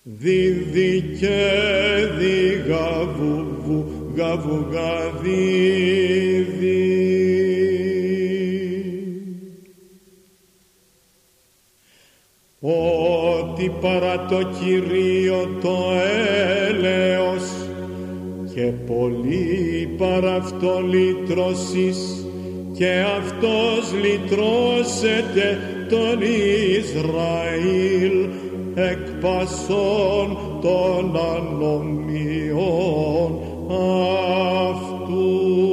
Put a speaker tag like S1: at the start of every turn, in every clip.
S1: δίδυ και διγαβουβου γαβουγαδίδι. Ότι παρά το Κυρίο το έλεος και πολύ παρά αυτό λυτρώσεις, και αυτός λυτρώσεται τον Ισραήλ εκ πασών των ανομιών αυτού.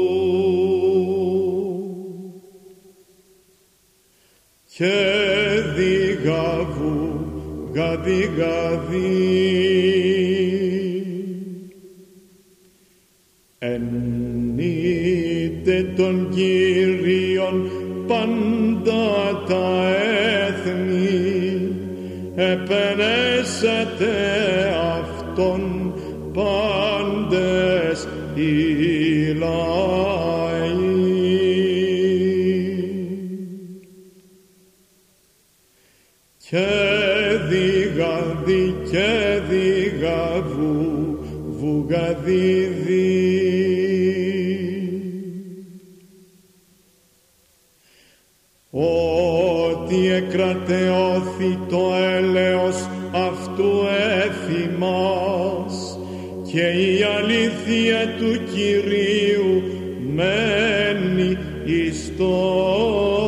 S1: Και διγαβού γαδι ενείτε τον Κύριον πάντα τα έθνη, επενέσατε αυτόν πάντες οι λαοί. Και διγαδί και διγαβού βουγαδίδι. Ότι εκρατεώθη το έλεος αυτού εφημάς, και η αλήθεια του Κυρίου μένει εις το